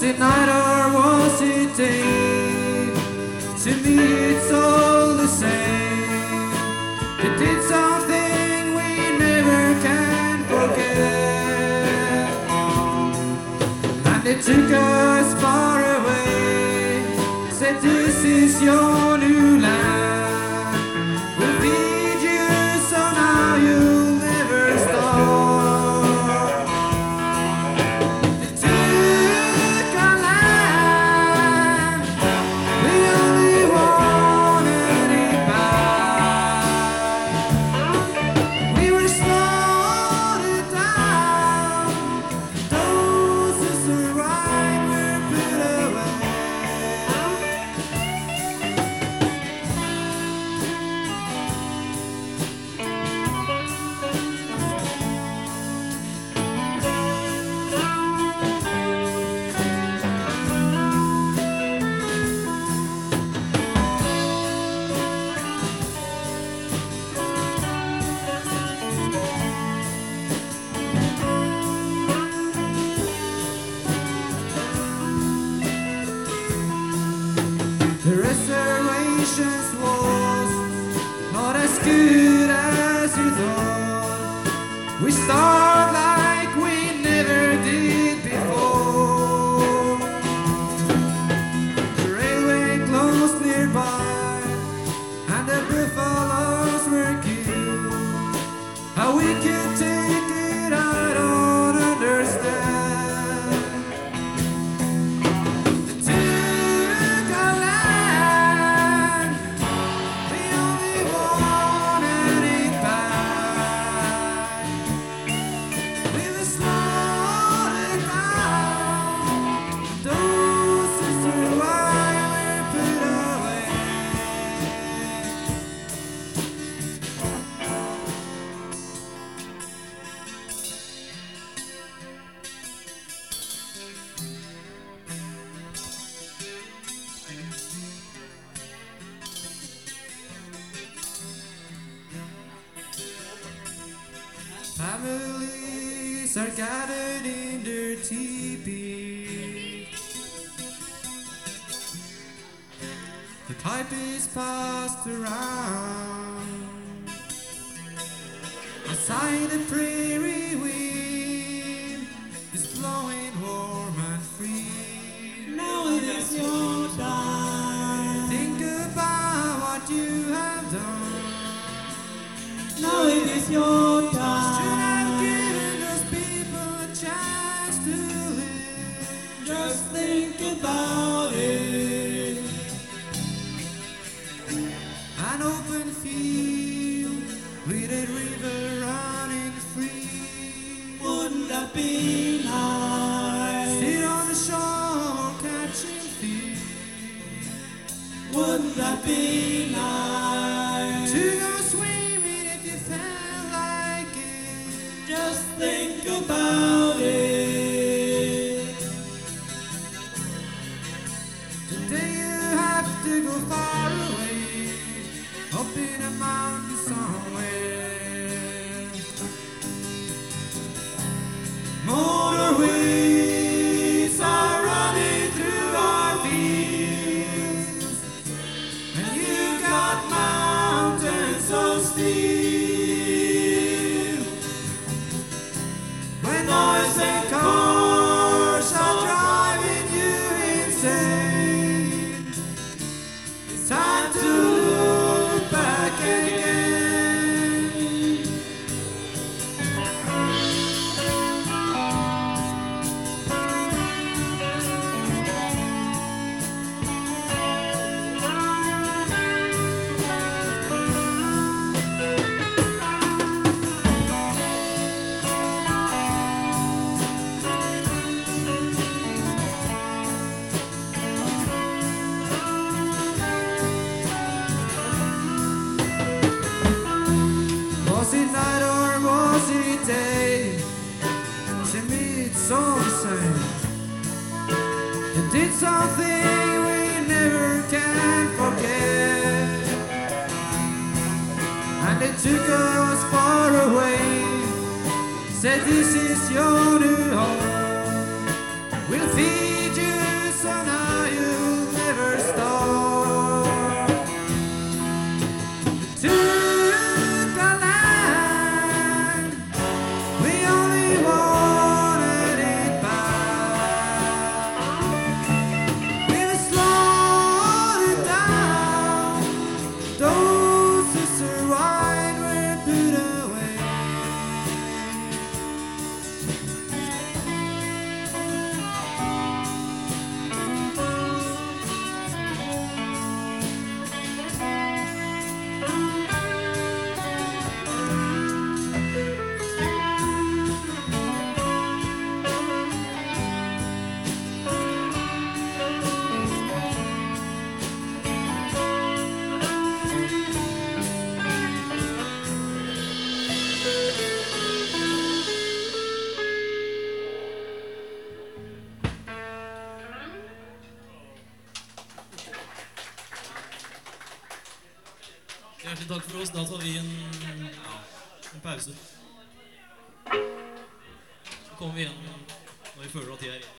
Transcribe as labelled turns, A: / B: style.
A: it night or was it day? To me it's all the same. They did something we never can forget, and they took us far away. Said this is your new land. We'll feed you so now you'll never starve. They took our land, we only wanted it back. We were slaughtered down, those who survived were put away. The reservations was not as good as you thought. We starved like we never did before. The railway closed nearby, and the buffaloes were killed. How we could take it, I don't understand. They took our land, we only wanted it back. We were slaughtered down, those who survived were put away. Families are gathered in their teepee. The pipe is passed around. Outside the prairie wind is blowing warm and free.
B: Now it is your time.
A: Think about what you have done.
B: Now it is your
A: Should
B: time.
A: have given those people a chance to live.
B: Just think about it.
A: An open field with a river running free.
B: Wouldn't that be nice?
A: Sit on the shore catching fish.
B: Wouldn't that be nice?
A: To go swimming if you felt like it.
B: Just think about it.
A: Today you have to go far away, up in a mountain somewhere. Motorways are running through our fields, and you got mountains so steep. When noise and cars are driving you insane, it's time to look back again. Was it night or was it day? To me it's all the same. You did something we never can forget, and they took us far away. Said this is your new home. We'll feed you
C: Hjertelig takk for oss. Da tar vi en pause. Så kommer vi igjen når vi føler at de er